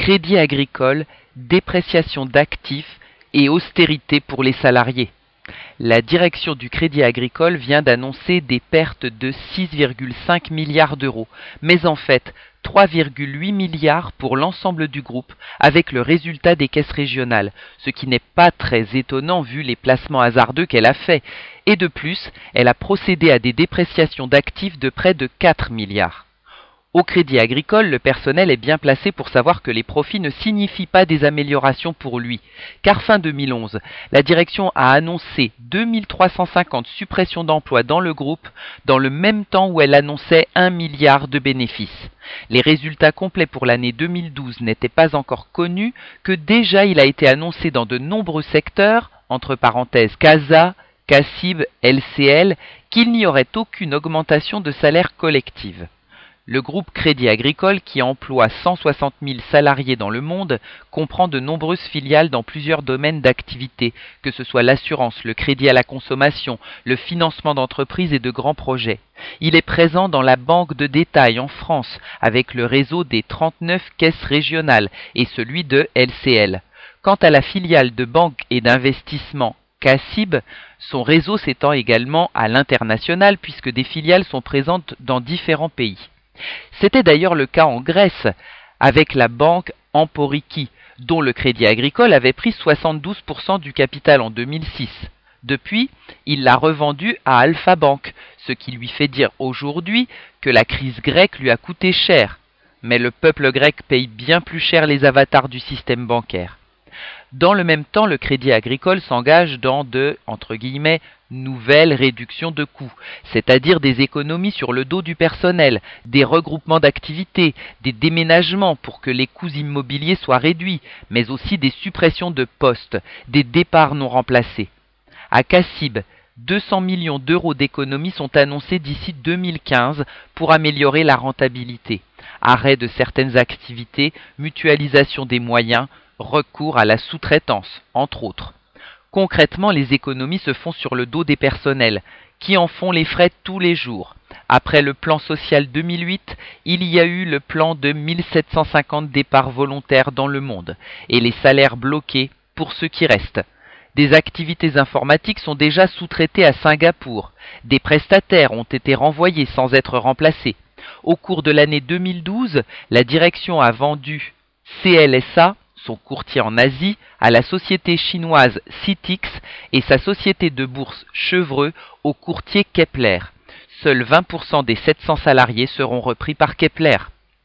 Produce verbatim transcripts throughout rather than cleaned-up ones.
Crédit Agricole, dépréciation d'actifs et austérité pour les salariés. La direction du Crédit Agricole vient d'annoncer des pertes de six virgule cinq milliards d'euros, mais en fait trois virgule huit milliards pour l'ensemble du groupe, avec le résultat des caisses régionales, ce qui n'est pas très étonnant vu les placements hasardeux qu'elle a faits. Et de plus, elle a procédé à des dépréciations d'actifs de près de quatre milliards. Au Crédit Agricole, le personnel est bien placé pour savoir que les profits ne signifient pas des améliorations pour lui, car fin deux mille onze, la direction a annoncé deux mille trois cent cinquante suppressions d'emplois dans le groupe, dans le même temps où elle annonçait un milliard de bénéfices. Les résultats complets pour l'année deux mille douze n'étaient pas encore connus, que déjà il a été annoncé dans de nombreux secteurs, entre parenthèses CASA, CACIB, L C L, qu'il n'y aurait aucune augmentation de salaire collective. Le groupe Crédit Agricole, qui emploie cent soixante mille salariés dans le monde, comprend de nombreuses filiales dans plusieurs domaines d'activité, que ce soit l'assurance, le crédit à la consommation, le financement d'entreprises et de grands projets. Il est présent dans la banque de détail en France, avec le réseau des trente-neuf caisses régionales et celui de L C L. Quant à la filiale de banque et d'investissement CACIB, son réseau s'étend également à l'international puisque des filiales sont présentes dans différents pays. C'était d'ailleurs le cas en Grèce, avec la banque Emporiki, dont le Crédit Agricole avait pris soixante-douze pour cent du capital en deux mille six. Depuis, il l'a revendue à Alpha Bank, ce qui lui fait dire aujourd'hui que la crise grecque lui a coûté cher. Mais le peuple grec paye bien plus cher les avatars du système bancaire. Dans le même temps, le Crédit Agricole s'engage dans de, entre guillemets, nouvelles réductions de coûts, c'est-à-dire des économies sur le dos du personnel, des regroupements d'activités, des déménagements pour que les coûts immobiliers soient réduits, mais aussi des suppressions de postes, des départs non remplacés. À CACIB, deux cents millions d'euros d'économies sont annoncés d'ici deux mille quinze pour améliorer la rentabilité. Arrêt de certaines activités, mutualisation des moyens, recours à la sous-traitance, entre autres. Concrètement, les économies se font sur le dos des personnels, qui en font les frais tous les jours. Après le plan social deux mille huit, il y a eu le plan de mille sept cent cinquante départs volontaires dans le monde, et les salaires bloqués pour ceux qui restent. Des activités informatiques sont déjà sous-traitées à Singapour. Des prestataires ont été renvoyés sans être remplacés. Au cours de l'année deux mille douze, la direction a vendu C L S A, son courtier en Asie, à la société chinoise Citix et sa société de bourse Chevreux au courtier Kepler. Seuls vingt pour cent des sept cents salariés seront repris par Kepler.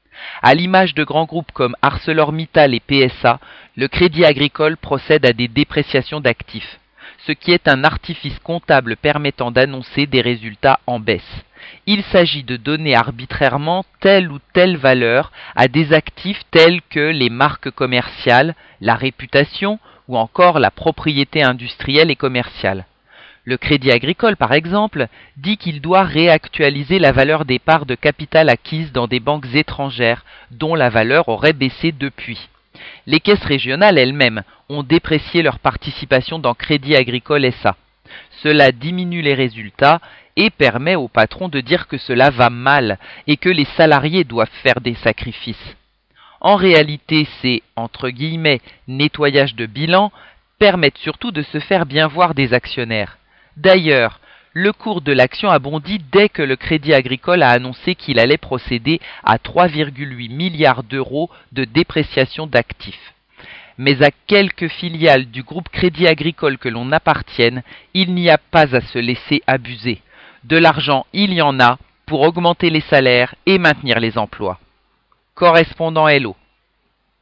À l'image de grands groupes comme ArcelorMittal et P S A, le Crédit Agricole procède à des dépréciations d'actifs, ce qui est un artifice comptable permettant d'annoncer des résultats en baisse. Il s'agit de donner arbitrairement telle ou telle valeur à des actifs tels que les marques commerciales, la réputation ou encore la propriété industrielle et commerciale. Le Crédit Agricole, par exemple, dit qu'il doit réactualiser la valeur des parts de capital acquises dans des banques étrangères dont la valeur aurait baissé depuis. Les caisses régionales elles-mêmes ont déprécié leur participation dans Crédit Agricole S A. Cela diminue les résultats et permet au patron de dire que cela va mal et que les salariés doivent faire des sacrifices. En réalité, ces entre guillemets nettoyages de bilan permettent surtout de se faire bien voir des actionnaires. D'ailleurs, le cours de l'action a bondi dès que le Crédit Agricole a annoncé qu'il allait procéder à trois virgule huit milliards d'euros de dépréciation d'actifs. Mais à quelques filiales du groupe Crédit Agricole que l'on appartienne, il n'y a pas à se laisser abuser. De l'argent, il y en a pour augmenter les salaires et maintenir les emplois. Correspondant Hello.